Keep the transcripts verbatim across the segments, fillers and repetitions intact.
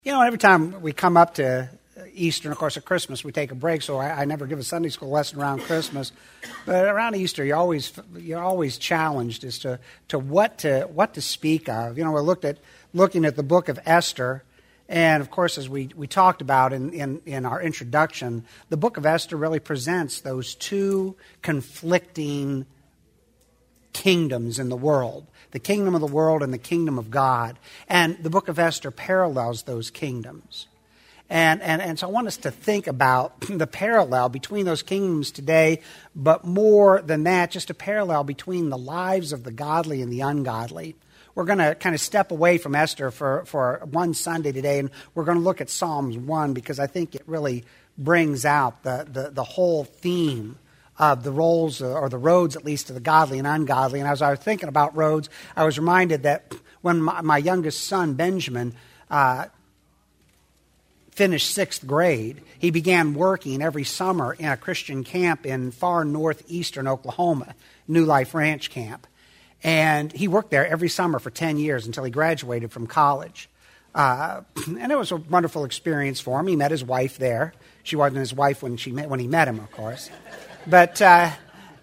You know, every time we come up to Easter, and of course at Christmas, we take a break, so I, I never give a Sunday school lesson around Christmas. But around Easter, you're always you're always challenged as to, to what to what to speak of. You know, we looked at looking at the book of Esther, and of course, as we, we talked about in, in, in our introduction, the book of Esther really presents those two conflicting kingdoms in the world, the kingdom of the world and the kingdom of God. And the book of Esther parallels those kingdoms. And, and, and so I want us to think about the parallel between those kingdoms today, but more than that, just a parallel between the lives of the godly and the ungodly. We're going to kind of step away from Esther for, for one Sunday today, and we're going to look at Psalms one because I think it really brings out the, the, the whole theme of the roles, or the roads at least, of the godly and ungodly. And as I was thinking about roads, I was reminded that when my, my youngest son, Benjamin, uh, finished sixth grade, he began working every summer in a Christian camp in far northeastern Oklahoma, New Life Ranch Camp. And he worked there every summer for ten years until he graduated from college. Uh, and it was a wonderful experience for him. He met his wife there. She wasn't his wife when, she met, when he met him, of course. But uh,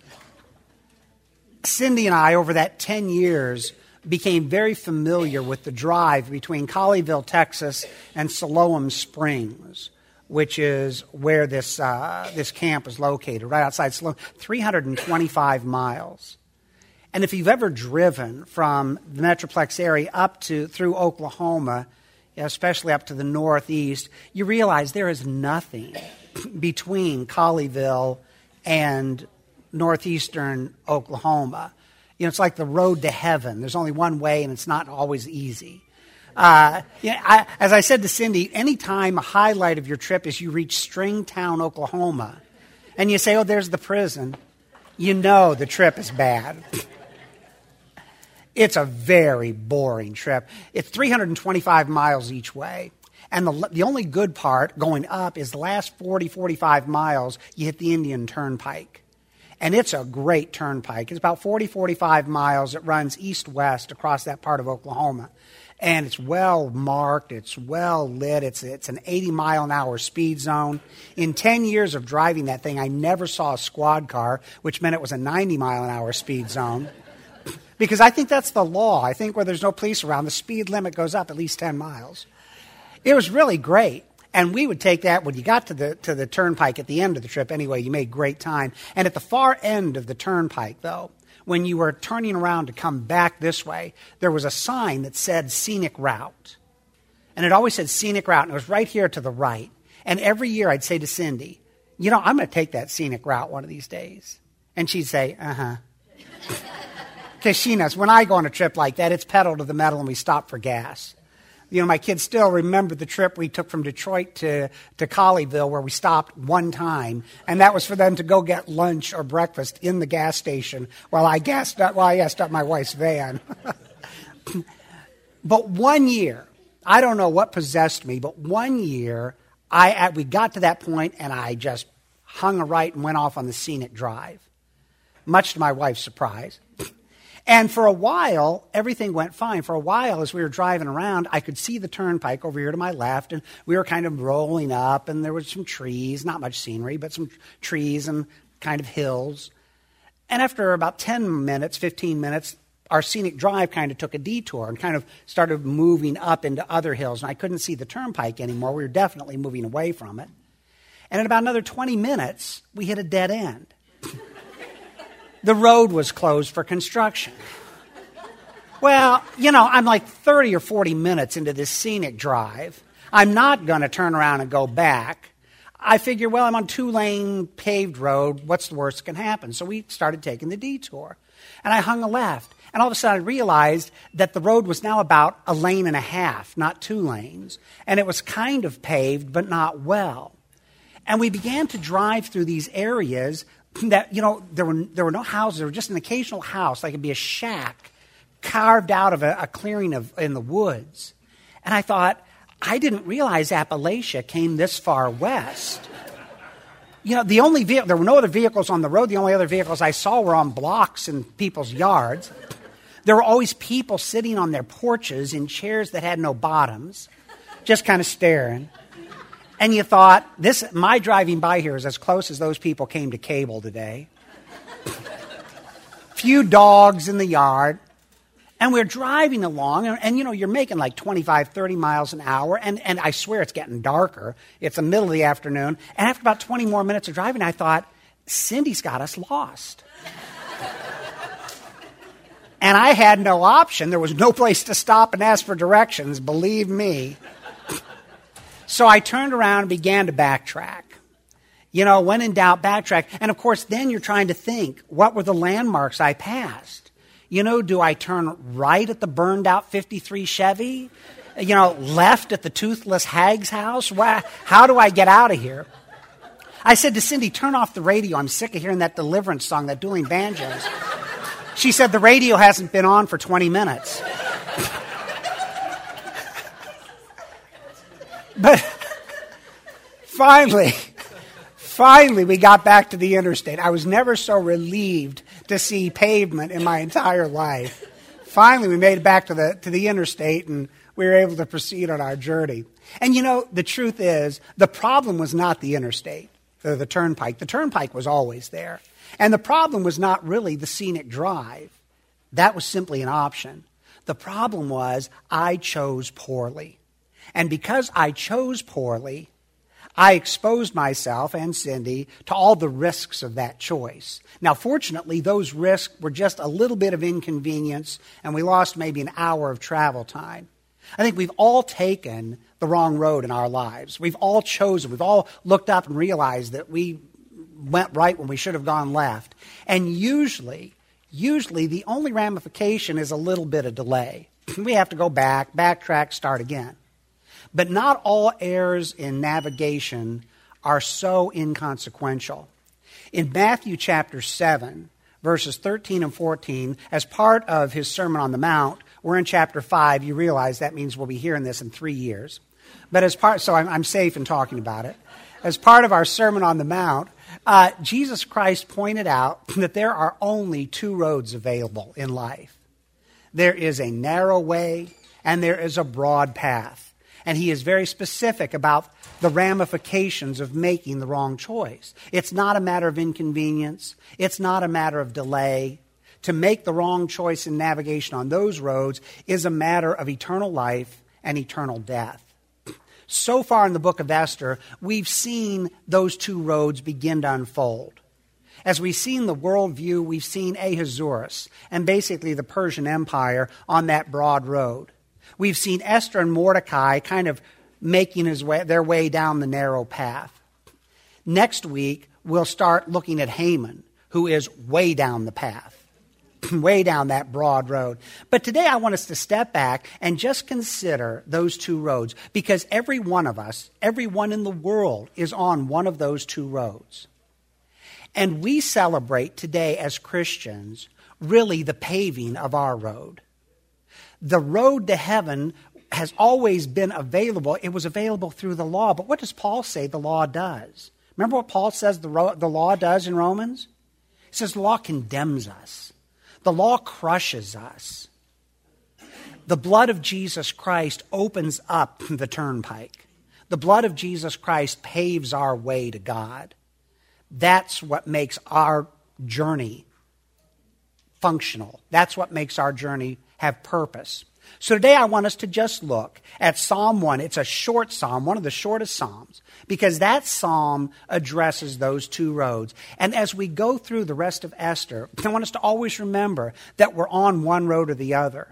Cindy and I, over that ten years, became very familiar with the drive between Colleyville, Texas, and Siloam Springs, which is where this uh, this camp is located, right outside Siloam, three hundred twenty-five miles. And if you've ever driven from the Metroplex area up to through Oklahoma, especially up to the northeast, you realize there is nothing between Colleyville and northeastern Oklahoma. You know, it's like the road to heaven. There's only one way, and it's not always easy. Uh, you know, I, as I said to Cindy, anytime a highlight of your trip is you reach Stringtown, Oklahoma, and you say, oh, there's the prison, you know the trip is bad. It's a very boring trip. It's three hundred twenty-five miles each way. And the, the only good part going up is the last forty, forty-five miles, you hit the Indian Turnpike. And it's a great turnpike. It's about forty, forty-five miles. It runs east-west across that part of Oklahoma. And it's well marked. It's well lit. It's, it's an eighty mile an hour speed zone. In ten years of driving that thing, I never saw a squad car, which meant it was a ninety mile an hour speed zone. Because I think that's the law. I think where there's no police around, the speed limit goes up at least ten miles. It was really great. And we would take that when you got to the to the turnpike at the end of the trip anyway. You made great time. And at the far end of the turnpike, though, when you were turning around to come back this way, there was a sign that said Scenic Route. And it always said Scenic Route, and it was right here to the right. And every year I'd say to Cindy, you know, I'm going to take that scenic route one of these days. And she'd say, uh-huh. Because she knows, when I go on a trip like that, it's pedal to the metal and we stop for gas. You know, my kids still remember the trip we took from Detroit to, to Colleyville where we stopped one time. And that was for them to go get lunch or breakfast in the gas station while I gassed up, while I gassed up my wife's van. But one year, I don't know what possessed me, but one year, I we got to that point and I just hung a right and went off on the scenic drive, much to my wife's surprise. And for a while, everything went fine. For a while, as we were driving around, I could see the turnpike over here to my left, and we were kind of rolling up, and there were some trees, not much scenery, but some trees and kind of hills. And after about ten minutes, fifteen minutes, our scenic drive kind of took a detour and kind of started moving up into other hills, and I couldn't see the turnpike anymore. We were definitely moving away from it. And in about another twenty minutes, we hit a dead end. The road was closed for construction. Well, you know, I'm like thirty or forty minutes into this scenic drive. I'm not going to turn around and go back. I figure, well, I'm on two-lane paved road. What's the worst that can happen? So we started taking the detour. And I hung a left. And all of a sudden I realized that the road was now about a lane and a half, not two lanes. And it was kind of paved, but not well. And we began to drive through these areas that, you know, there were there were no houses. There were just an occasional house, like it'd be a shack carved out of a, a clearing of in the woods. And I thought, I didn't realize Appalachia came this far west. You know, the only vehicle, there were no other vehicles on the road. The only other vehicles I saw were on blocks in people's yards. There were always people sitting on their porches in chairs that had no bottoms, just kind of staring. And you thought, this, my driving by here is as close as those people came to cable today. Few dogs in the yard. And we're driving along, and, and, you know, you're making like twenty-five, thirty miles an hour, and, and I swear it's getting darker. It's the middle of the afternoon. And after about twenty more minutes of driving, I thought, Cindy's got us lost. And I had no option. There was no place to stop and ask for directions, believe me. So I turned around and began to backtrack. You know, when in doubt, backtrack. And, of course, then you're trying to think, what were the landmarks I passed? You know, do I turn right at the burned-out fifty-three Chevy? You know, left at the toothless hag's house? How do I get out of here? I said to Cindy, turn off the radio. I'm sick of hearing that Deliverance song, that dueling banjos. She said, the radio hasn't been on for twenty minutes. But finally, finally, we got back to the interstate. I was never so relieved to see pavement in my entire life. Finally, we made it back to the to the interstate, and we were able to proceed on our journey. And you know, the truth is, the problem was not the interstate, or the turnpike. The turnpike was always there. And the problem was not really the scenic drive. That was simply an option. The problem was I chose poorly. And because I chose poorly, I exposed myself and Cindy to all the risks of that choice. Now, fortunately, those risks were just a little bit of inconvenience, and we lost maybe an hour of travel time. I think we've all taken the wrong road in our lives. We've all chosen. We've all looked up and realized that we went right when we should have gone left. And usually, usually the only ramification is a little bit of delay. We have to go back, backtrack, start again. But not all errors in navigation are so inconsequential. In Matthew chapter seven, verses thirteen and fourteen, as part of his Sermon on the Mount, we're in chapter five. You realize that means we'll be hearing this in three years. But as part, so I'm, I'm safe in talking about it. As part of our Sermon on the Mount, uh, Jesus Christ pointed out that there are only two roads available in life. There is a narrow way and there is a broad path. And he is very specific about the ramifications of making the wrong choice. It's not a matter of inconvenience. It's not a matter of delay. To make the wrong choice in navigation on those roads is a matter of eternal life and eternal death. So far in the book of Esther, we've seen those two roads begin to unfold. As we've seen the worldview, we've seen Ahasuerus and basically the Persian Empire on that broad road. We've seen Esther and Mordecai kind of making his way, their way down the narrow path. Next week, we'll start looking at Haman, who is way down the path, way down that broad road. But today I want us to step back and just consider those two roads, because every one of us, everyone in the world is on one of those two roads. And we celebrate today as Christians really the paving of our road. The road to heaven has always been available. It was available through the law. But what does Paul say the law does? Remember what Paul says the, ro- the law does in Romans? He says the law condemns us. The law crushes us. The blood of Jesus Christ opens up the turnpike. The blood of Jesus Christ paves our way to God. That's what makes our journey functional. That's what makes our journey have purpose. So today I want us to just look at Psalm one. It's a short psalm, one of the shortest psalms, because that psalm addresses those two roads. And as we go through the rest of Esther, I want us to always remember that we're on one road or the other.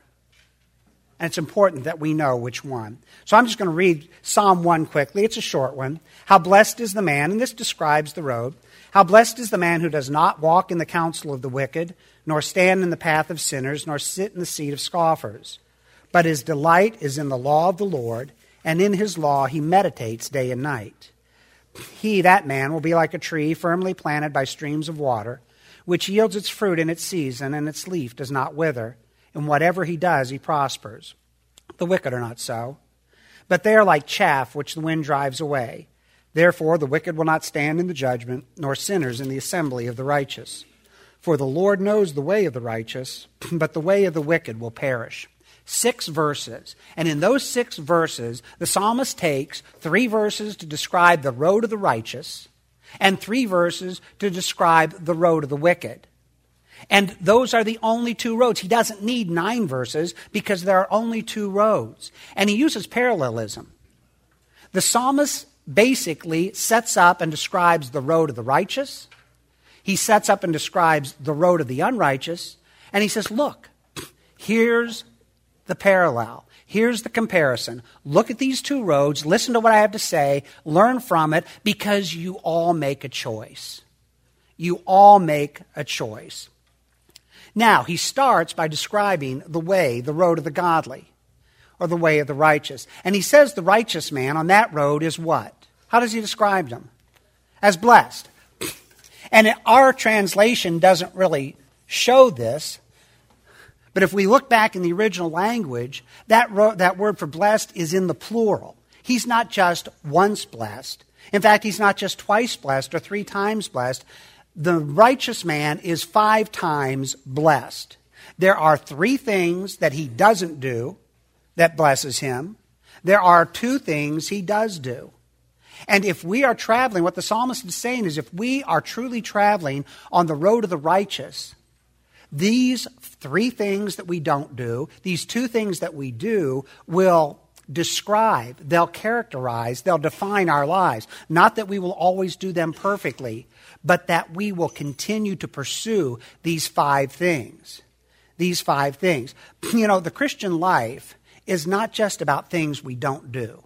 And it's important that we know which one. So I'm just going to read Psalm one quickly. It's a short one. How blessed is the man, and this describes the road. How blessed is the man who does not walk in the counsel of the wicked, nor stand in the path of sinners, nor sit in the seat of scoffers. But his delight is in the law of the Lord, and in his law he meditates day and night. He, that man, will be like a tree firmly planted by streams of water, which yields its fruit in its season, and its leaf does not wither. And whatever he does, he prospers. The wicked are not so, but they are like chaff which the wind drives away. Therefore the wicked will not stand in the judgment, nor sinners in the assembly of the righteous. For the Lord knows the way of the righteous, but the way of the wicked will perish. Six verses. And in those six verses, the psalmist takes three verses to describe the road of the righteous and three verses to describe the road of the wicked. And those are the only two roads. He doesn't need nine verses because there are only two roads. And he uses parallelism. The psalmist basically sets up and describes the road of the righteous. He sets up and describes the road of the unrighteous. And he says, look, here's the parallel. Here's the comparison. Look at these two roads. Listen to what I have to say. Learn from it because you all make a choice. You all make a choice. Now, he starts by describing the way, the road of the godly, or the way of the righteous. And he says the righteous man on that road is what? How does he describe them? As blessed. And our translation doesn't really show this. But if we look back in the original language, that, ro- that word for blessed is in the plural. He's not just once blessed. In fact, he's not just twice blessed or three times blessed. The righteous man is five times blessed. There are three things that he doesn't do that blesses him. There are two things he does do. And if we are traveling, what the psalmist is saying is if we are truly traveling on the road of the righteous, these three things that we don't do, these two things that we do, will describe, they'll characterize, they'll define our lives. Not that we will always do them perfectly, but that we will continue to pursue these five things. These five things. You know, the Christian life is not just about things we don't do.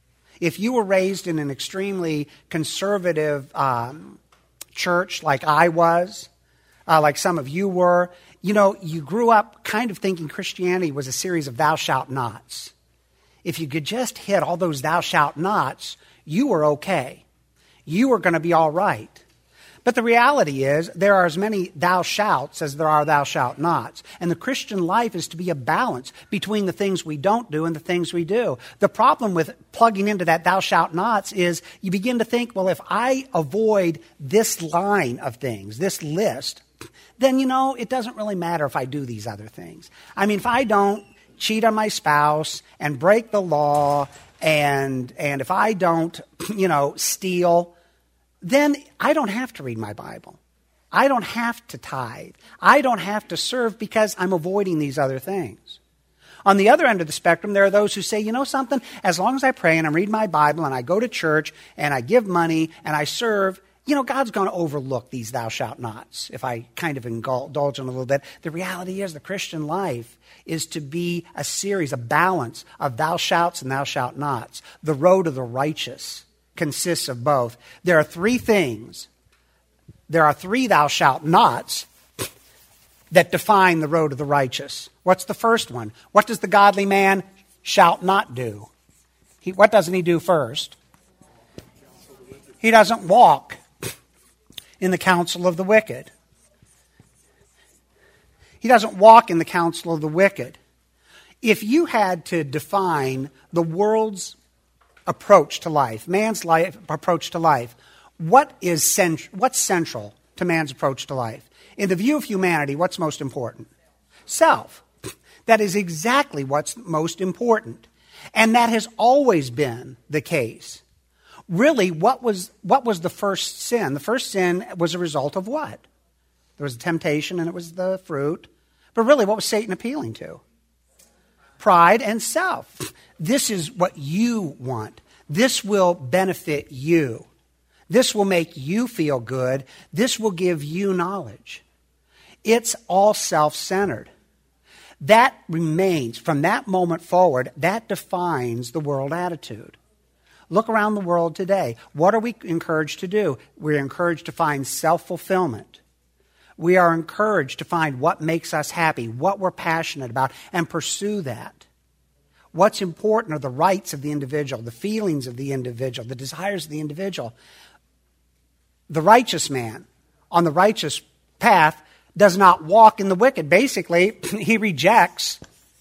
If you were raised in an extremely conservative um, church like I was, Uh, like some of you were, you know, you grew up kind of thinking Christianity was a series of thou shalt nots. If you could just hit all those thou shalt nots, you were okay. You were going to be all right. But the reality is there are as many thou shalts as there are thou shalt nots. And the Christian life is to be a balance between the things we don't do and the things we do. The problem with plugging into that thou shalt nots is you begin to think, well, if I avoid this line of things, this list, then, you know, it doesn't really matter if I do these other things. I mean, if I don't cheat on my spouse and break the law and and if I don't, you know, steal, then I don't have to read my Bible. I don't have to tithe. I don't have to serve because I'm avoiding these other things. On the other end of the spectrum, there are those who say, you know something, as long as I pray and I read my Bible and I go to church and I give money and I serve, you know, God's going to overlook these thou shalt nots if I kind of indulge in a little bit. The reality is the Christian life is to be a series, a balance of thou shalts and thou shalt nots. The road of the righteous consists of both. There are three things. There are three thou shalt nots that define the road of the righteous. What's the first one? What does the godly man shalt not do? He, what doesn't he do first? He doesn't walk in the counsel of the wicked. He doesn't walk in the counsel of the wicked. If you had to define the world's approach to life, man's life approach to life, what is cent- what's central to man's approach to life? In the view of humanity, what's most important? Self. That is exactly what's most important. And that has always been the case. Really, what was what was the first sin? The first sin was a result of what? There was a temptation and it was the fruit. But really, what was Satan appealing to? Pride and self. This is what you want. This will benefit you. This will make you feel good. This will give you knowledge. It's all self-centered. That remains, from that moment forward, that defines the world attitude. Look around the world today. What are we encouraged to do? We're encouraged to find self-fulfillment. We are encouraged to find what makes us happy, what we're passionate about, and pursue that. What's important are the rights of the individual, the feelings of the individual, the desires of the individual. The righteous man on the righteous path does not walk in the wicked. Basically, he rejects.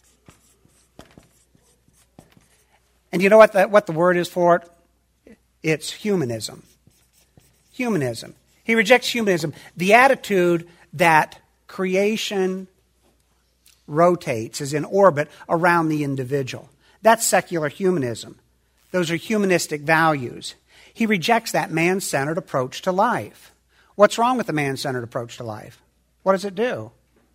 And you know what the, what the word is for it? It's humanism. Humanism. He rejects humanism. The attitude that creation rotates, is in orbit around the individual. That's secular humanism. Those are humanistic values. He rejects that man-centered approach to life. What's wrong with the man-centered approach to life? What does it do?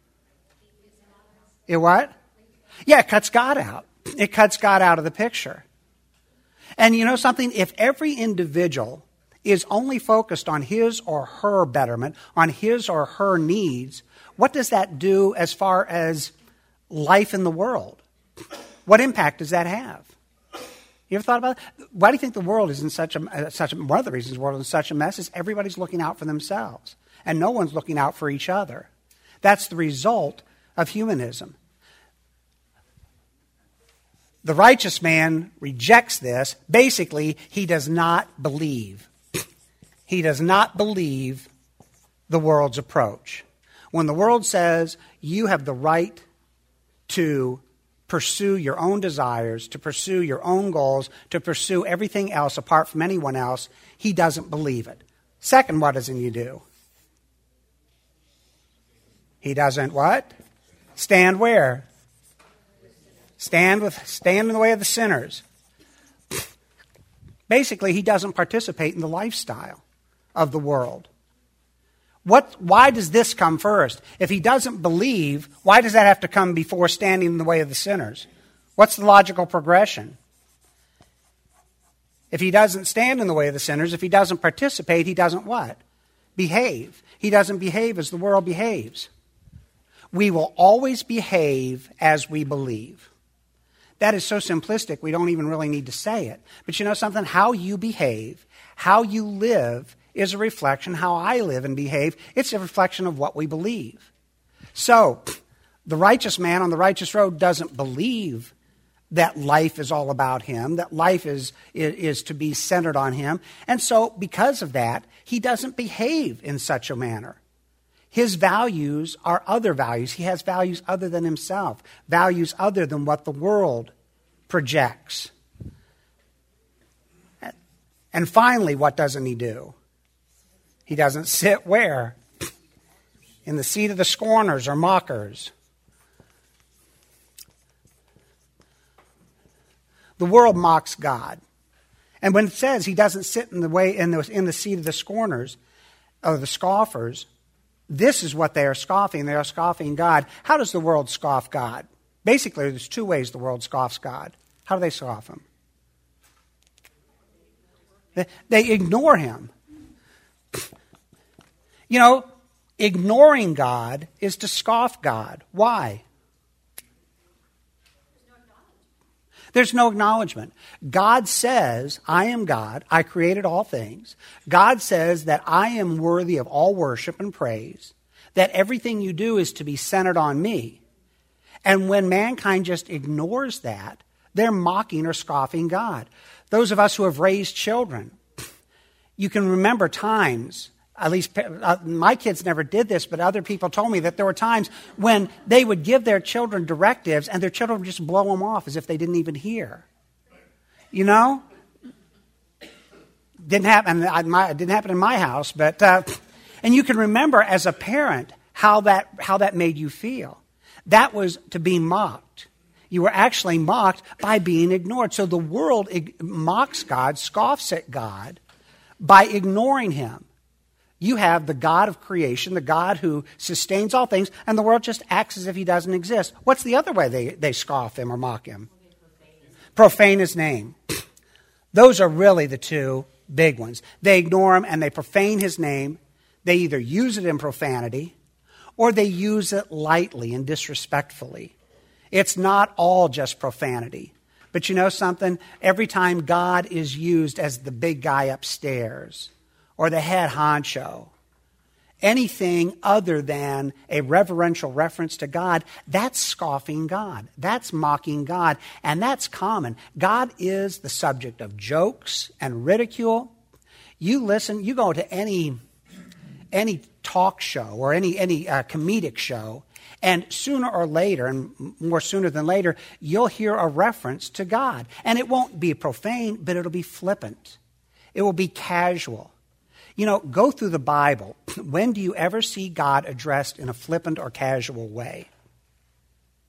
It what? Yeah, it cuts God out. It cuts God out of the picture. And you know something? If every individual is only focused on his or her betterment, on his or her needs, what does that do as far as life in the world? What impact does that have? You ever thought about it? Why do you think the world is in such a, such a, one of the reasons the world is in such a mess is everybody's looking out for themselves, and no one's looking out for each other. That's the result of humanism. The righteous man rejects this. Basically, he does not believe. He does not believe the world's approach. When the world says you have the right to pursue your own desires, to pursue your own goals, to pursue everything else apart from anyone else, he doesn't believe it. Second, what doesn't he do? He doesn't what? Stand where? Stand with stand in the way of the sinners. Basically, he doesn't participate in the lifestyle of the world. What, why does this come first? If he doesn't believe, why does that have to come before standing in the way of the sinners? What's the logical progression? If he doesn't stand in the way of the sinners, if he doesn't participate, he doesn't what? Behave. He doesn't behave as the world behaves. We will always behave as we believe. That is so simplistic, we don't even really need to say it. But you know something? How you behave, how you live, is a reflection. How I live and behave, it's a reflection of what we believe. So, the righteous man on the righteous road doesn't believe that life is all about him, that life is, is, is to be centered on him. And so, because of that, he doesn't behave in such a manner. His values are other values. He has values other than himself, values other than what the world projects. And finally, what doesn't he do? He doesn't sit where? In the seat of the scorners or mockers. The world mocks God. And when it says he doesn't sit in the way in the, in the seat of the scorners, or the scoffers, this is what they are scoffing. They are scoffing God. How does the world scoff God? Basically, there's two ways the world scoffs God. How do they scoff him? They, they ignore him. You know, ignoring God is to scoff God. Why? There's no acknowledgement. God says, I am God. I created all things. God says that I am worthy of all worship and praise, that everything you do is to be centered on me. And when mankind just ignores that, they're mocking or scoffing God. Those of us who have raised children, you can remember times, at least uh, my kids never did this, but other people told me that there were times when they would give their children directives and their children would just blow them off as if they didn't even hear. You know? Didn't happen, it didn't happen in my house, but, uh, and you can remember as a parent how that, how that made you feel. That was to be mocked. You were actually mocked by being ignored. So the world mocks God, scoffs at God by ignoring him. You have the God of creation, the God who sustains all things, and the world just acts as if he doesn't exist. What's the other way they, they scoff him or mock him? Profane his name. Those are really the two big ones. They ignore him and they profane his name. They either use it in profanity or they use it lightly and disrespectfully. It's not all just profanity. But you know something? Every time God is used as the big guy upstairs or the head honcho, anything other than a reverential reference to God, that's scoffing God. That's mocking God. And that's common. God is the subject of jokes and ridicule. You listen, you go to any, any talk show or any, any uh, comedic show, and sooner or later, and more sooner than later, you'll hear a reference to God. And it won't be profane, but it'll be flippant. It will be casual. You know, go through the Bible. When do you ever see God addressed in a flippant or casual way?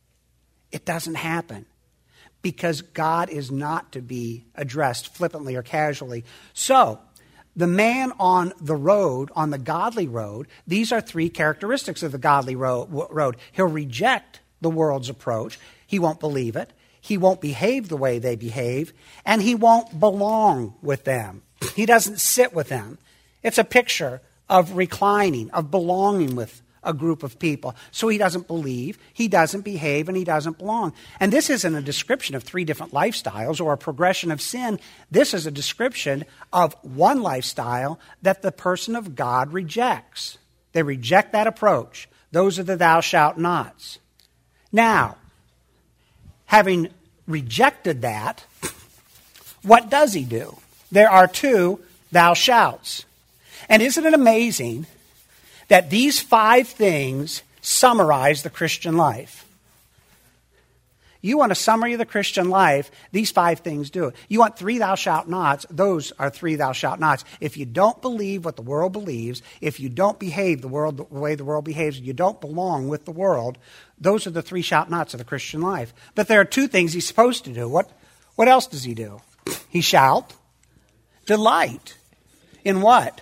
It doesn't happen because God is not to be addressed flippantly or casually. So, the man on the road, on the godly road, these are three characteristics of the godly road. He'll reject the world's approach. He won't believe it. He won't behave the way they behave. And he won't belong with them. He doesn't sit with them. It's a picture of reclining, of belonging with a group of people. So he doesn't believe, he doesn't behave, and he doesn't belong. And this isn't a description of three different lifestyles or a progression of sin. This is a description of one lifestyle that the person of God rejects. They reject that approach. Those are the thou shalt nots. Now, having rejected that, what does he do? There are two thou shalts. And isn't it amazing that these five things summarize the Christian life? You want a summary of the Christian life, these five things do it. You want three thou shalt nots, those are three thou shalt nots. If you don't believe what the world believes, if you don't behave the world the way the world behaves, you don't belong with the world, those are the three shalt nots of the Christian life. But there are two things he's supposed to do. What, what else does he do? He shalt delight. In what?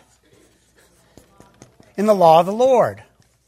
In the law of the Lord.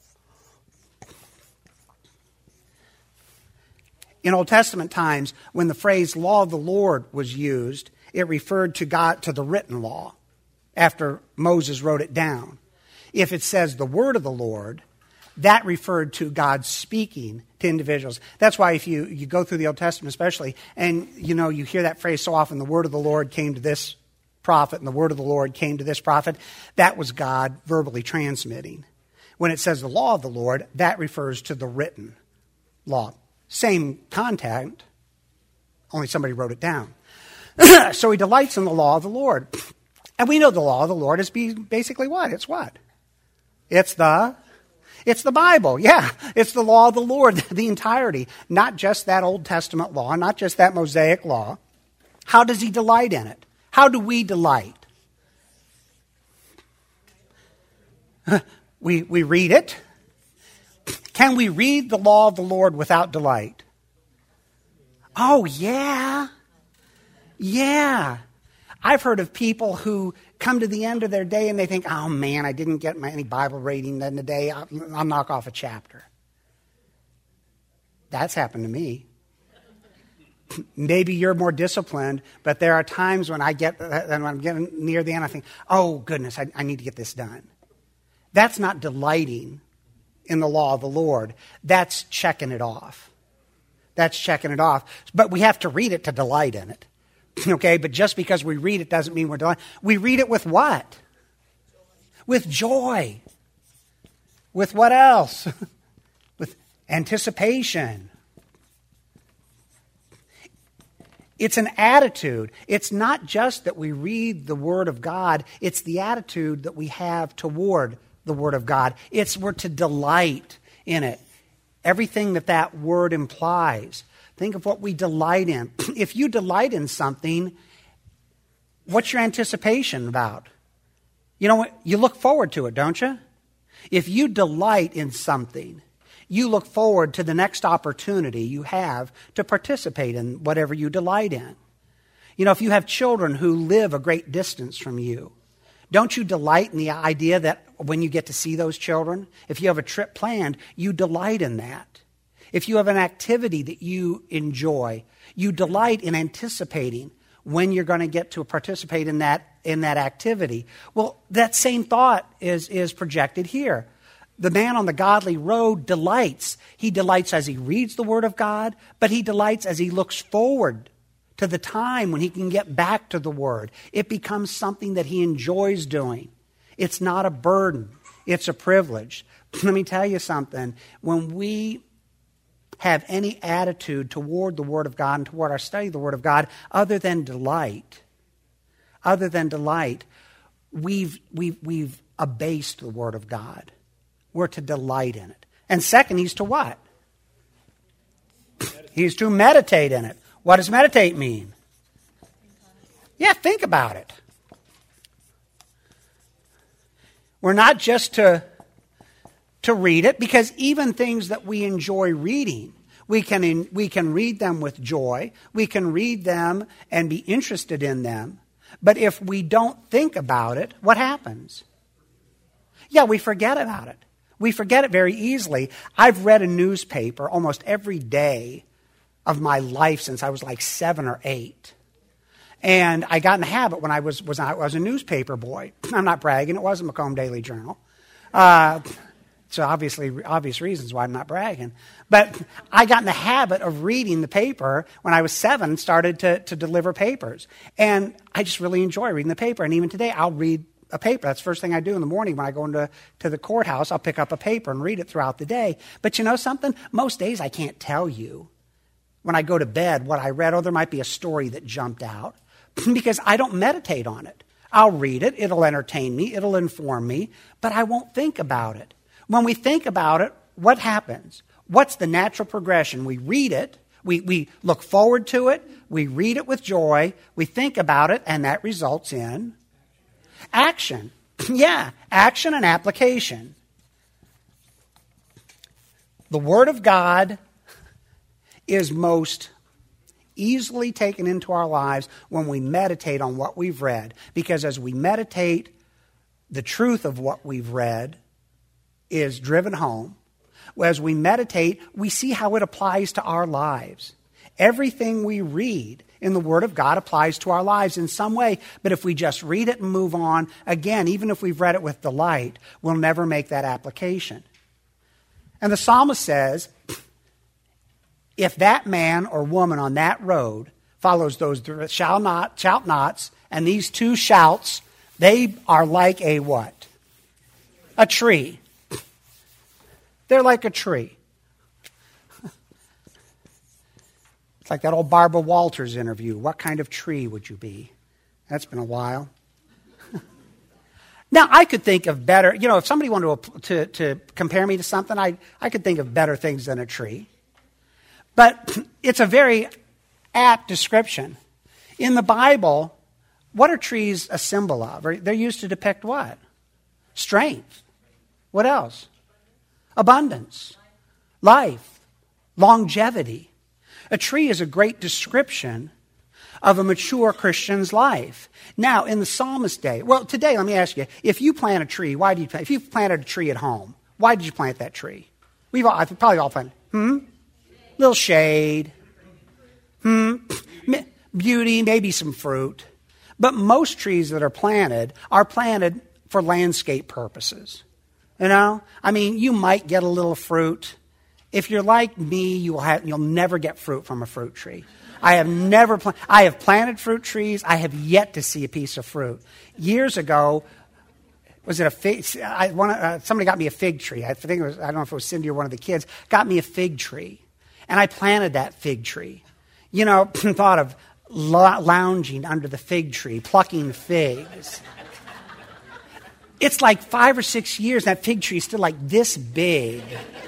In Old Testament times, when the phrase law of the Lord was used, it referred to God, to the written law, after Moses wrote it down. If it says the word of the Lord, that referred to God speaking to individuals. That's why if you, you go through the Old Testament especially, and you know you hear that phrase so often, the word of the Lord came to this prophet, and the word of the Lord came to this prophet, that was God verbally transmitting. When it says the law of the Lord, that refers to the written law. Same content, only somebody wrote it down. So he delights in the law of the Lord. And we know the law of the Lord is basically what? It's what? It's the, it's the Bible. Yeah, it's the law of the Lord, the entirety. Not just that Old Testament law, not just that Mosaic law. How does he delight in it? How do we delight? We, we read it. Can we read the law of the Lord without delight? Oh, yeah. Yeah. I've heard of people who come to the end of their day and they think, oh, man, I didn't get my, any Bible reading in the day. I'll, I'll knock off a chapter. That's happened to me. Maybe you're more disciplined, but there are times when I get, when I'm getting near the end, I think, oh, goodness, I, I need to get this done. That's not delighting in the law of the Lord. That's checking it off. That's checking it off. But we have to read it to delight in it. Okay, but just because we read it doesn't mean we're delighting. We read it with what? With joy. With what else? With anticipation. It's an attitude. It's not just that we read the Word of God. It's the attitude that we have toward the Word of God. It's we're to delight in it. Everything that that word implies. Think of what we delight in. If you delight in something, what's your anticipation about? You know, you look forward to it, don't you? If you delight in something, you look forward to the next opportunity you have to participate in whatever you delight in. You know, if you have children who live a great distance from you, don't you delight in the idea that when you get to see those children, if you have a trip planned, you delight in that? If you have an activity that you enjoy, you delight in anticipating when you're going to get to participate in that in that activity. Well, that same thought is, is projected here. The man on the godly road delights. He delights as he reads the Word of God, but he delights as he looks forward to the time when he can get back to the Word. It becomes something that he enjoys doing. It's not a burden. It's a privilege. Let me tell you something. When we have any attitude toward the Word of God and toward our study of the Word of God other than delight, other than delight, we've, we've, we've abased the Word of God. We're to delight in it. And second, he's to what? He's to meditate in it. What does meditate mean? Yeah, think about it. We're not just to, to read it, because even things that we enjoy reading, We can, in, we can read them with joy. We can read them and be interested in them. But if we don't think about it, what happens? Yeah, we forget about it. We forget it very easily. I've read a newspaper almost every day of my life since I was like seven or eight. And I got in the habit when I was, was, I was a newspaper boy. I'm not bragging. It was a Macomb Daily Journal. Uh, so obviously, obvious reasons why I'm not bragging. But I got in the habit of reading the paper when I was seven, started to, to deliver papers. And I just really enjoy reading the paper. And even today, I'll read a paper. That's the first thing I do in the morning when I go into to the courthouse. I'll pick up a paper and read it throughout the day. But you know something? Most days I can't tell you when I go to bed what I read. Oh, there might be a story that jumped out because I don't meditate on it. I'll read it. It'll entertain me. It'll inform me. But I won't think about it. When we think about it, what happens? What's the natural progression? We read it. We, we look forward to it. We read it with joy. We think about it, and that results in action. Yeah, action and application. The Word of God is most easily taken into our lives when we meditate on what we've read. Because as we meditate, the truth of what we've read is driven home. As we meditate, we see how it applies to our lives. Everything we read in the Word of God applies to our lives in some way. But if we just read it and move on, again, even if we've read it with delight, we'll never make that application. And the psalmist says, if that man or woman on that road follows those shall not, shout nots, and these two shouts, they are like a what? A tree. They're like a tree. It's like that old Barbara Walters interview. What kind of tree would you be? That's been a while. Now, I could think of better, you know, if somebody wanted to, to, to compare me to something, I, I could think of better things than a tree. But it's a very apt description. In the Bible, what are trees a symbol of? They're used to depict what? Strength. What else? Abundance, life, longevity. A tree is a great description of a mature Christian's life. Now, in the psalmist day, well, today, let me ask you, if you plant a tree, why do you plant? If you planted a tree at home, why did you plant that tree? We've all, I've probably all planted. Hmm? Little shade. Hmm? Beauty, maybe some fruit. But most trees that are planted are planted for landscape purposes. You know, I mean, you might get a little fruit. If you're like me, you will have, you'll never get fruit from a fruit tree. I have never, pla- I have planted fruit trees. I have yet to see a piece of fruit. Years ago, was it a fig? I, one, uh, somebody got me a fig tree. I think it was, I don't know if it was Cindy or one of the kids, got me a fig tree. And I planted that fig tree. You know, thought of lounging under the fig tree, plucking figs. It's like five or six years, and that fig tree is still like this big.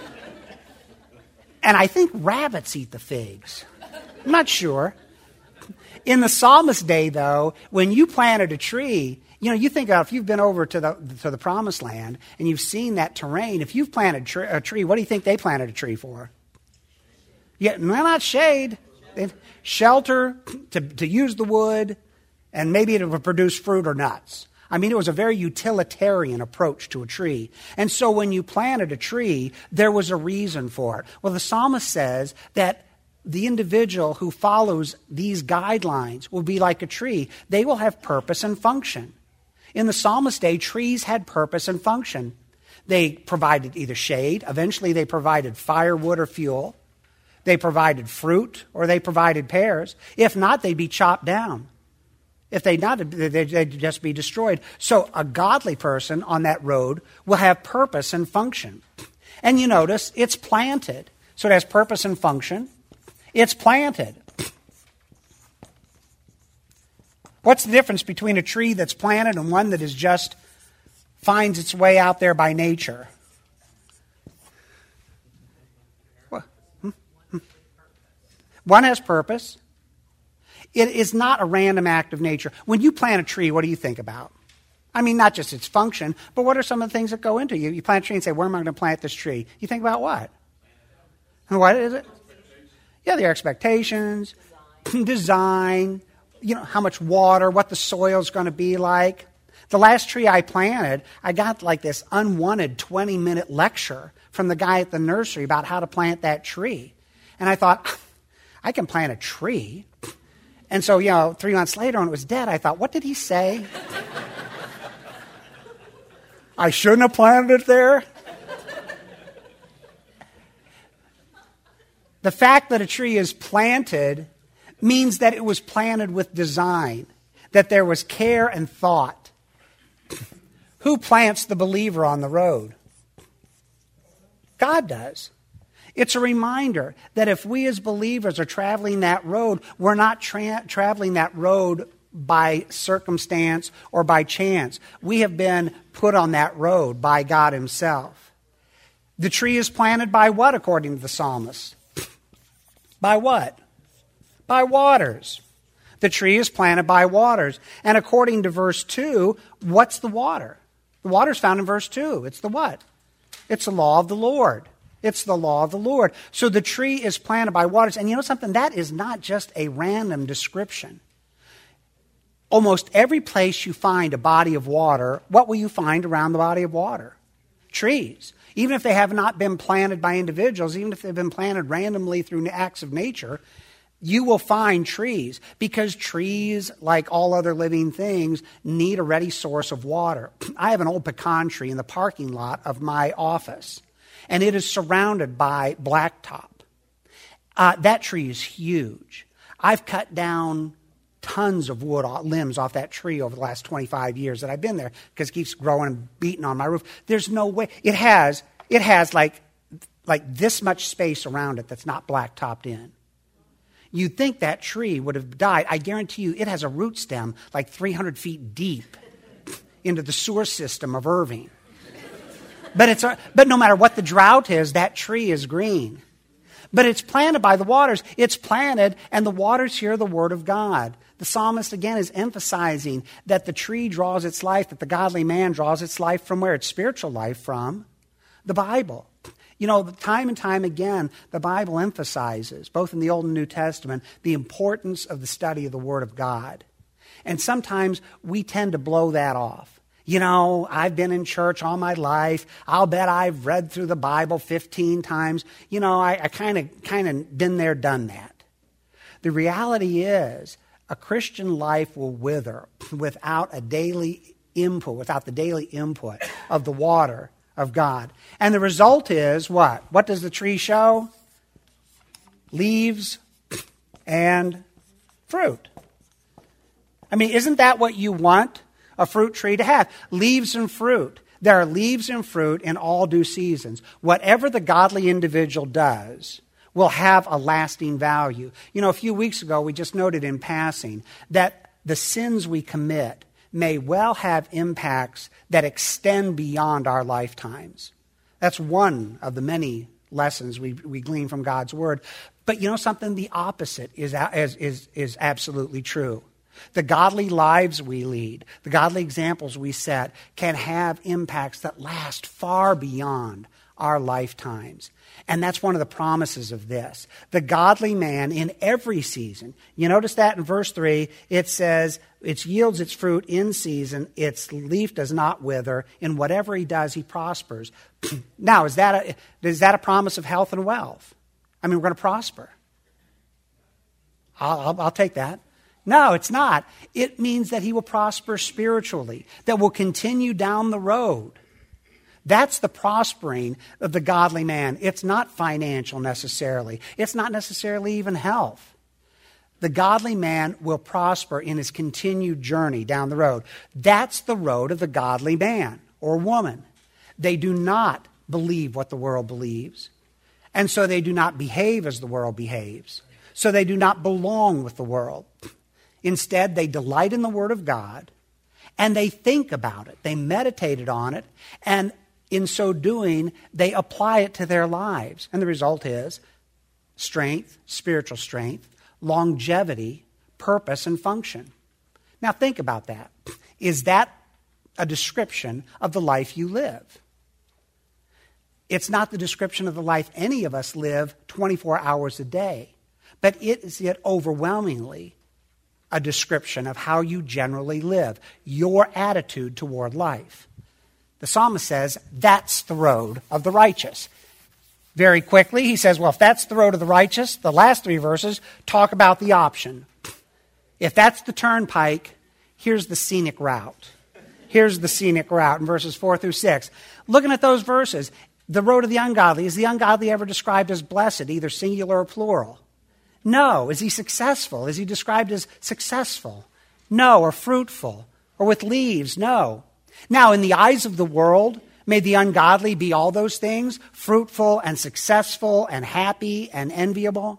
And I think rabbits eat the figs. I'm not sure. In the psalmist day, though, when you planted a tree, you know, you think of if you've been over to the to the promised land and you've seen that terrain, if you've planted tr- a tree, what do you think they planted a tree for? Yeah, not shade. Shelter, to, to use the wood, and maybe it would produce fruit or nuts. I mean, it was a very utilitarian approach to a tree. And so when you planted a tree, there was a reason for it. Well, the psalmist says that the individual who follows these guidelines will be like a tree. They will have purpose and function. In the psalmist day, trees had purpose and function. They provided either shade. Eventually, they provided firewood or fuel. They provided fruit, or they provided pears. If not, they'd be chopped down. If they not, they'd just be destroyed. So a godly person on that road will have purpose and function. And you notice, it's planted. So it has purpose and function. It's planted. What's the difference between a tree that's planted and one that is just finds its way out there by nature? What? Hmm? Hmm. One has purpose. It is not a random act of nature. When you plant a tree, what do you think about? I mean, not just its function, but what are some of the things that go into it? You, you plant a tree and say, where am I going to plant this tree? You think about what? And what is it? Yeah, their expectations, design. design, you know, how much water, what the soil's going to be like. The last tree I planted, I got like this unwanted twenty-minute lecture from the guy at the nursery about how to plant that tree. And I thought, I can plant a tree. And so, you know, three months later when it was dead, I thought, what did he say? I shouldn't have planted it there. The fact that a tree is planted means that it was planted with design, that there was care and thought. Who plants the believer on the road? God does. It's a reminder that if we as believers are traveling that road, we're not tra- traveling that road by circumstance or by chance. We have been put on that road by God himself. The tree is planted by what, according to the psalmist? By what? By waters. The tree is planted by waters. And according to verse two, what's the water? The water's found in verse two. It's the what? It's the law of the Lord. It's the law of the Lord. So the tree is planted by waters. And you know something? That is not just a random description. Almost every place you find a body of water, what will you find around the body of water? Trees. Even if they have not been planted by individuals, even if they've been planted randomly through acts of nature, you will find trees, because trees, like all other living things, need a ready source of water. I have an old pecan tree in the parking lot of my office, and it is surrounded by blacktop. Uh, that tree is huge. I've cut down tons of wood limbs off that tree over the last twenty-five years that I've been there, because it keeps growing and beating on my roof. There's no way. It has, it has like, like this much space around it that's not blacktopped in. You'd think that tree would have died. I guarantee you it has a root stem like three hundred feet deep into the sewer system of Irving. But, it's a, but no matter what the drought is, that tree is green. But it's planted by the waters. It's planted, and the waters hear the word of God. The psalmist, again, is emphasizing that the tree draws its life, that the godly man draws its life from where? Its spiritual life from the Bible. You know, time and time again, the Bible emphasizes, both in the Old and New Testament, the importance of the study of the Word of God. And sometimes we tend to blow that off. You know, I've been in church all my life. I'll bet I've read through the Bible fifteen times. You know, I, I kind of kind of been there, done that. The reality is, a Christian life will wither without a daily input, without the daily input of the water of God. And the result is what? What does the tree show? Leaves and fruit. I mean, isn't that what you want a fruit tree to have? Leaves and fruit. There are leaves and fruit in all due seasons. Whatever the godly individual does will have a lasting value. You know, a few weeks ago, we just noted in passing that the sins we commit may well have impacts that extend beyond our lifetimes. That's one of the many lessons we, we glean from God's Word. But you know something? The opposite is, is, is, is absolutely true. The godly lives we lead, the godly examples we set, can have impacts that last far beyond our lifetimes. And that's one of the promises of this. The godly man in every season. You notice that in verse three, it says, it yields its fruit in season, its leaf does not wither, in whatever he does, he prospers. Now, is that, a, is that a promise of health and wealth? I mean, we're going to prosper. I'll, I'll, I'll take that. No, it's not. It means that he will prosper spiritually, that will continue down the road. That's the prospering of the godly man. It's not financial necessarily. It's not necessarily even health. The godly man will prosper in his continued journey down the road. That's the road of the godly man or woman. They do not believe what the world believes, and so they do not behave as the world behaves. So they do not belong with the world. Instead, they delight in the Word of God, and they think about it. They meditated on it, and in so doing, they apply it to their lives. And the result is strength, spiritual strength, longevity, purpose, and function. Now think about that. Is that a description of the life you live? It's not the description of the life any of us live twenty-four hours a day. but it is yet overwhelmingly a description of how you generally live, your attitude toward life. The psalmist says, that's the road of the righteous. Very quickly, he says, well, if that's the road of the righteous, the last three verses talk about the option. If that's the turnpike, here's the scenic route. Here's the scenic route in verses four through six. Looking at those verses, the road of the ungodly, is the ungodly ever described as blessed, either singular or plural? No. Is he successful? Is he described as successful? No. Or fruitful? Or with leaves? No. Now, in the eyes of the world, may the ungodly be all those things, fruitful and successful and happy and enviable?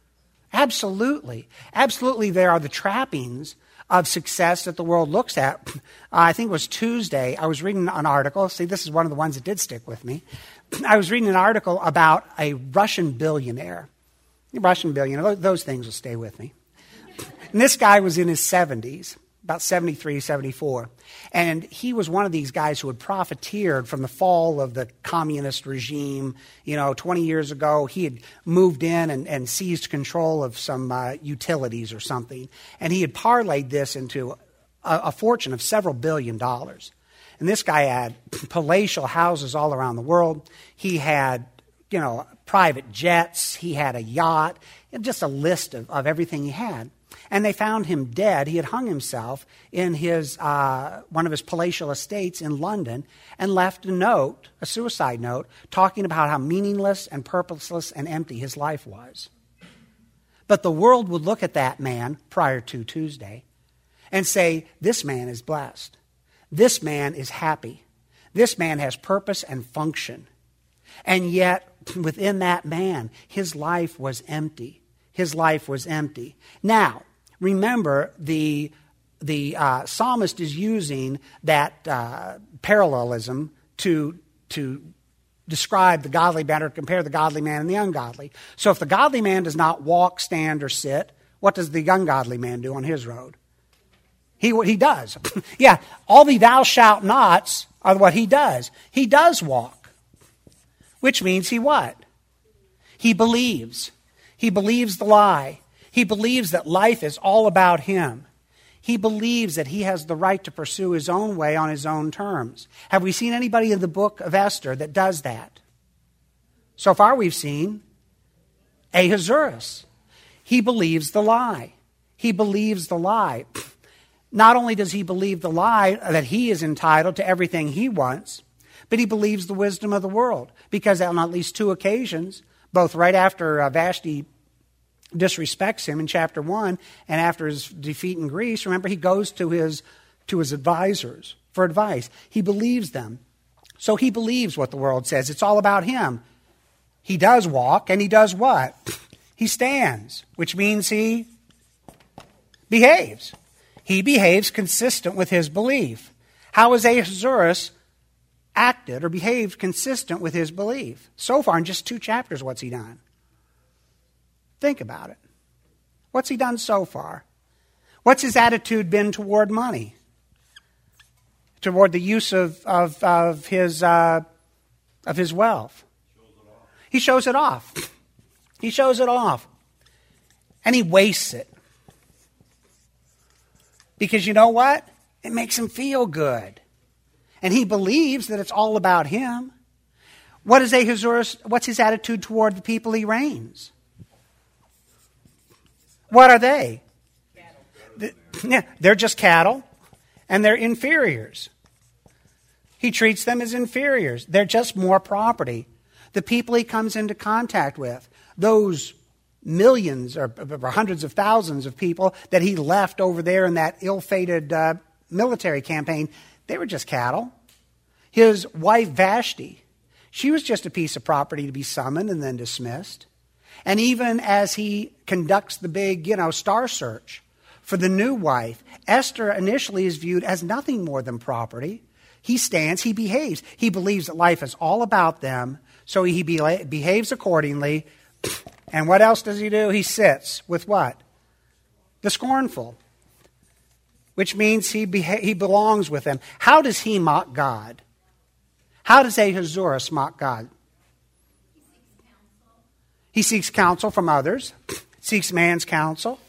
Absolutely. Absolutely, there are the trappings of success that the world looks at. Uh, I think it was Tuesday, I was reading an article. See, this is one of the ones that did stick with me. I was reading an article about a Russian billionaire. Russian billionaire, those things will stay with me. And this guy was in his seventies, about seventy-three, seventy-four. And he was one of these guys who had profiteered from the fall of the communist regime. You know, twenty years ago, he had moved in and, and seized control of some uh, utilities or something. And he had parlayed this into a, a fortune of several billion dollars. And this guy had palatial houses all around the world. He had, you know, private jets. He had a yacht. Just a list of, of everything he had. And they found him dead. He had hung himself in his uh, one of his palatial estates in London and left a note, a suicide note, talking about how meaningless and purposeless and empty his life was. But the world would look at that man prior to Tuesday and say, this man is blessed. This man is happy. This man has purpose and function. And yet, within that man, his life was empty. His life was empty. Now, remember, the, the uh, psalmist is using that uh, parallelism to, to describe the godly man or compare the godly man and the ungodly. So if the godly man does not walk, stand, or sit, what does the ungodly man do on his road? He, he does. Yeah, all the thou shalt nots are what he does. He does walk, which means he what? He believes. He believes the lie. He believes that life is all about him. He believes that he has the right to pursue his own way on his own terms. Have we seen anybody in the book of Esther that does that? So far we've seen Ahasuerus. He believes the lie. He believes the lie. Not only does he believe the lie that he is entitled to everything he wants, but he believes the wisdom of the world. Because on at least two occasions, both right after uh, Vashti disrespects him in chapter one and after his defeat in Greece, remember, he goes to his, to his advisors for advice. He believes them. So he believes what the world says. It's all about him. He does walk, and he does what? He stands, which means he behaves. He behaves consistent with his belief. How has Ahasuerus acted or behaved consistent with his belief? So far, in just two chapters, what's he done? Think about it. What's he done so far? What's his attitude been toward money? Toward the use of, of, of, his, uh, of his wealth? He shows it off. He shows it off. And he wastes it. Because you know what? It makes him feel good. And he believes that it's all about him. What is Ahasuerus? What's his attitude toward the people he reigns? What are they? Cattle. Yeah, they're just cattle, and they're inferiors. He treats them as inferiors. They're just more property. The people he comes into contact with, those millions or, or hundreds of thousands of people that he left over there in that ill-fated uh, military campaign, they were just cattle. His wife Vashti, she was just a piece of property to be summoned and then dismissed. And even as he conducts the big, you know, star search for the new wife, Esther initially is viewed as nothing more than property. He stands, he behaves. He believes that life is all about them, so he be- behaves accordingly. And what else does he do? He sits with what? The scornful. Which means he beha- he belongs with them. How does he mock God? How does Ahasuerus mock God? He seeks counsel from others. It seeks man's counsel.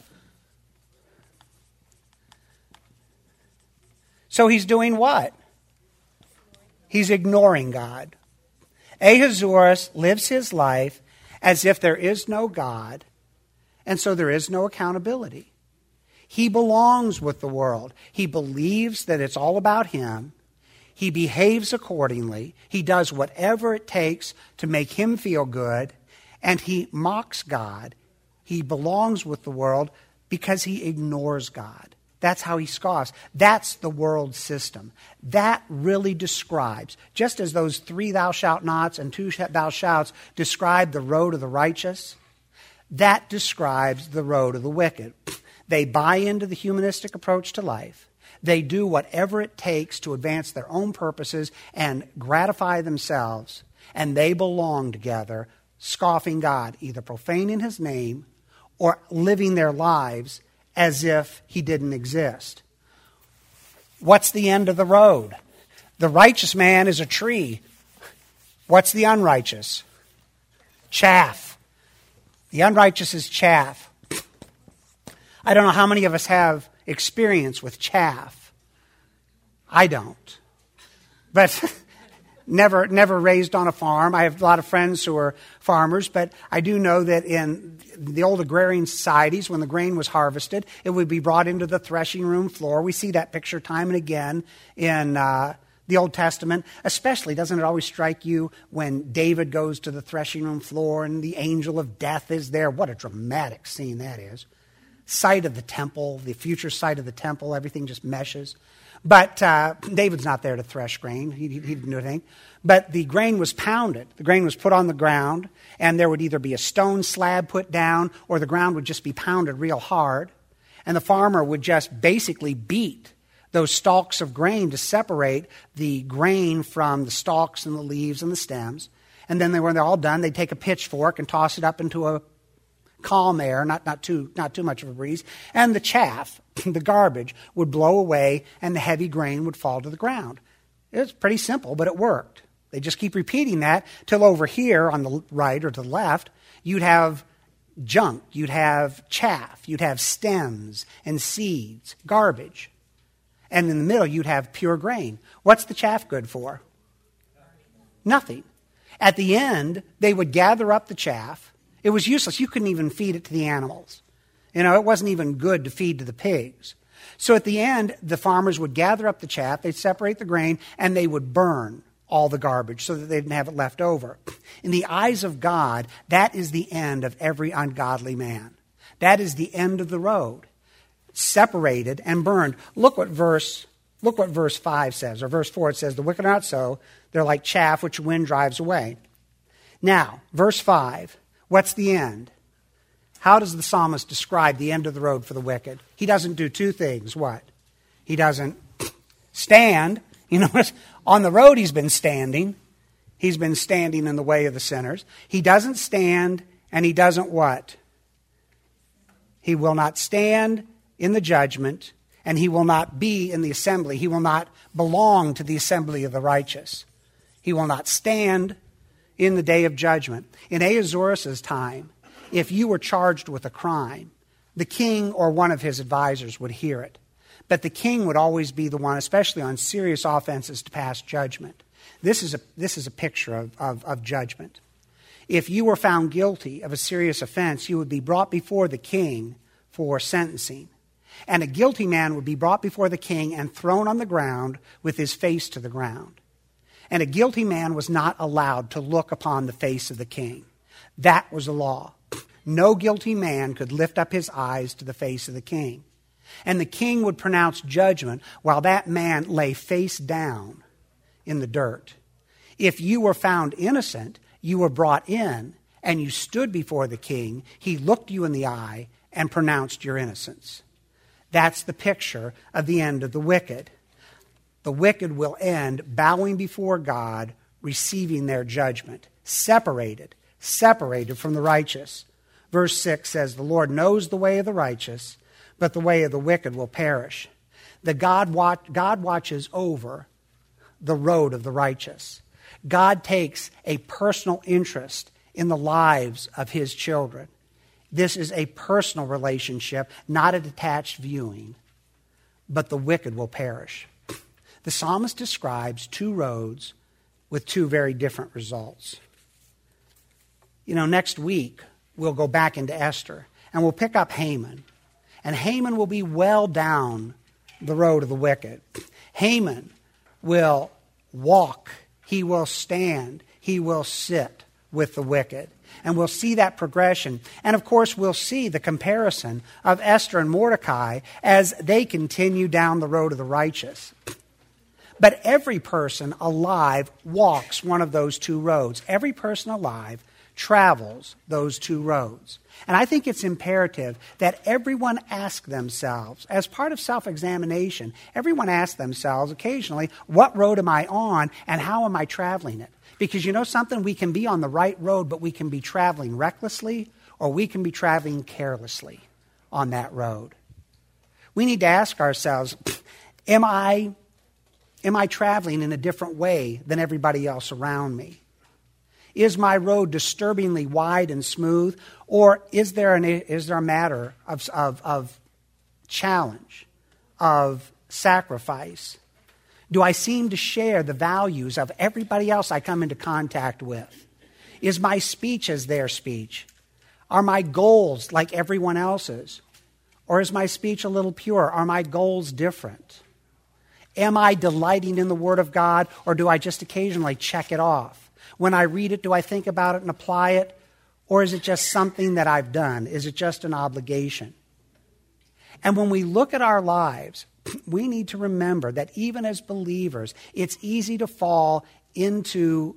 So he's doing what? He's ignoring God. Ahasuerus lives his life as if there is no God, and so there is no accountability. He belongs with the world. He believes that it's all about him. He behaves accordingly. He does whatever it takes to make him feel good, and he mocks God. He belongs with the world because he ignores God. That's how he scoffs. That's the world system. That really describes, just as those three thou shalt nots and two thou shouts describe the road of the righteous, that describes the road of the wicked. They buy into the humanistic approach to life. They do whatever it takes to advance their own purposes and gratify themselves, and they belong together, scoffing God, either profaning his name or living their lives as if he didn't exist. What's the end of the road? The righteous man is a tree. What's the unrighteous? Chaff. The unrighteous is chaff. I don't know how many of us have experience with chaff. I don't. But never never raised on a farm. I have a lot of friends who are farmers, but I do know that in the old agrarian societies, when the grain was harvested, it would be brought into the threshing room floor. We see that picture time and again in uh, the Old Testament. Especially, doesn't it always strike you when David goes to the threshing room floor and the angel of death is there? What a dramatic scene that is. Site of the temple, the future site of the temple, everything just meshes. But uh, David's not there to thresh grain. He, he didn't do anything. But the grain was pounded. The grain was put on the ground, and there would either be a stone slab put down or the ground would just be pounded real hard. And the farmer would just basically beat those stalks of grain to separate the grain from the stalks and the leaves and the stems. And then they, when they're all done, they'd take a pitchfork and toss it up into a calm air, not, not, too, not too much of a breeze, and the chaff, the garbage, would blow away and the heavy grain would fall to the ground. It was pretty simple, but it worked. They just keep repeating that till over here on the right or to the left, you'd have junk, you'd have chaff, you'd have stems and seeds, garbage. And in the middle, you'd have pure grain. What's the chaff good for? Nothing. At the end, they would gather up the chaff. It was useless. You couldn't even feed it to the animals. You know, it wasn't even good to feed to the pigs. So at the end, the farmers would gather up the chaff, they'd separate the grain, and they would burn all the garbage so that they didn't have it left over. In the eyes of God, that is the end of every ungodly man. That is the end of the road. Separated and burned. Look what verse, look what verse five says, or verse four. It says, the wicked are not so. They're like chaff which wind drives away. Now, verse five. What's the end? How does the psalmist describe the end of the road for the wicked? He doesn't do two things. What? He doesn't stand. You know, on the road he's been standing. He's been standing in the way of the sinners. He doesn't stand, and he doesn't what? He will not stand in the judgment, and he will not be in the assembly. He will not belong to the assembly of the righteous. He will not stand in the day of judgment. In Ahasuerus' time, if you were charged with a crime, the king or one of his advisors would hear it. But the king would always be the one, especially on serious offenses, to pass judgment. This is a, this is a picture of, of, of judgment. If you were found guilty of a serious offense, you would be brought before the king for sentencing. And a guilty man would be brought before the king and thrown on the ground with his face to the ground. And a guilty man was not allowed to look upon the face of the king. That was the law. No guilty man could lift up his eyes to the face of the king. And the king would pronounce judgment while that man lay face down in the dirt. If you were found innocent, you were brought in and you stood before the king. He looked you in the eye and pronounced your innocence. That's the picture of the end of the wicked. The wicked will end bowing before God, receiving their judgment, separated, separated from the righteous. Verse six says, the Lord knows the way of the righteous, but the way of the wicked will perish. The God, watch, God watches over the road of the righteous. God takes a personal interest in the lives of his children. This is a personal relationship, not a detached viewing. But the wicked will perish. The psalmist describes two roads with two very different results. You know, next week, we'll go back into Esther, and we'll pick up Haman. And Haman will be well down the road of the wicked. Haman will walk, he will stand, he will sit with the wicked. And we'll see that progression. And of course, we'll see the comparison of Esther and Mordecai as they continue down the road of the righteous. But every person alive walks one of those two roads. Every person alive travels those two roads. And I think it's imperative that everyone ask themselves, as part of self-examination, everyone ask themselves occasionally, what road am I on and how am I traveling it? Because you know something? We can be on the right road, but we can be traveling recklessly, or we can be traveling carelessly on that road. We need to ask ourselves, am I, am I traveling in a different way than everybody else around me? Is my road disturbingly wide and smooth, or is there, an, is there a matter of, of, of challenge, of sacrifice? Do I seem to share the values of everybody else I come into contact with? Is my speech as their speech? Are my goals like everyone else's? Or is my speech a little pure? Are my goals different? Am I delighting in the Word of God, or do I just occasionally check it off? When I read it, do I think about it and apply it? Or is it just something that I've done? Is it just an obligation? And when we look at our lives, we need to remember that even as believers, it's easy to fall into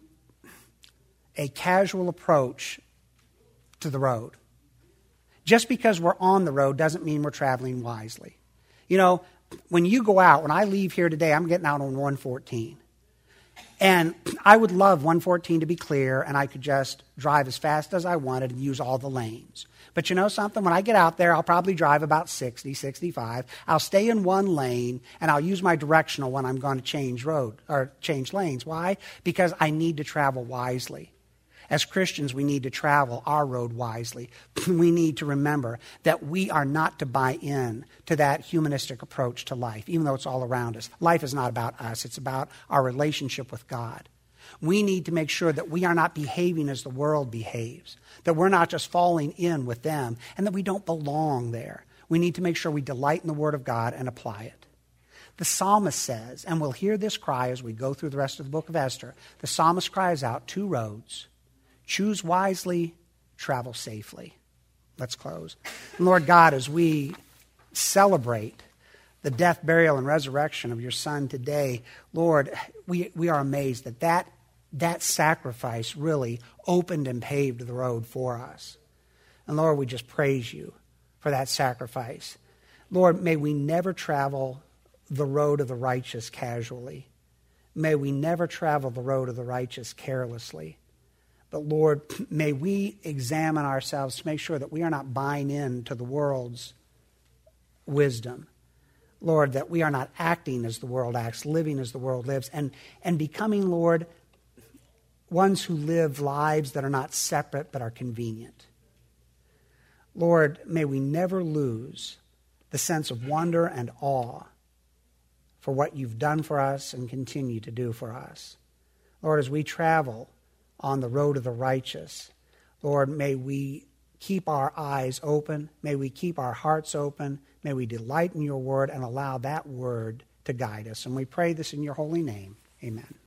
a casual approach to the road. Just because we're on the road doesn't mean we're traveling wisely. You know, when you go out, when I leave here today, I'm getting out on one fourteen. And I would love one fourteen to be clear and I could just drive as fast as I wanted and use all the lanes. But you know something? When I get out there, I'll probably drive about sixty, sixty-five. I'll stay in one lane, and I'll use my directional when I'm going to change road or change lanes. Why? Because I need to travel wisely. As Christians, we need to travel our road wisely. We need to remember that we are not to buy in to that humanistic approach to life, even though it's all around us. Life is not about us. It's about our relationship with God. We need to make sure that we are not behaving as the world behaves, that we're not just falling in with them, and that we don't belong there. We need to make sure we delight in the Word of God and apply it. The psalmist says, and we'll hear this cry as we go through the rest of the book of Esther, the psalmist cries out, two roads. Choose wisely, travel safely. Let's close. And Lord God, as we celebrate the death, burial, and resurrection of your Son today, Lord, we, we are amazed that, that that sacrifice really opened and paved the road for us. And Lord, we just praise you for that sacrifice. Lord, may we never travel the road of the righteous casually. May we never travel the road of the righteous carelessly. But Lord, may we examine ourselves to make sure that we are not buying into the world's wisdom. Lord, that we are not acting as the world acts, living as the world lives, and, and becoming, Lord, ones who live lives that are not separate but are convenient. Lord, may we never lose the sense of wonder and awe for what you've done for us and continue to do for us. Lord, as we travel on the road of the righteous, Lord, may we keep our eyes open. May we keep our hearts open. May we delight in your word and allow that word to guide us. And we pray this in your holy name. Amen.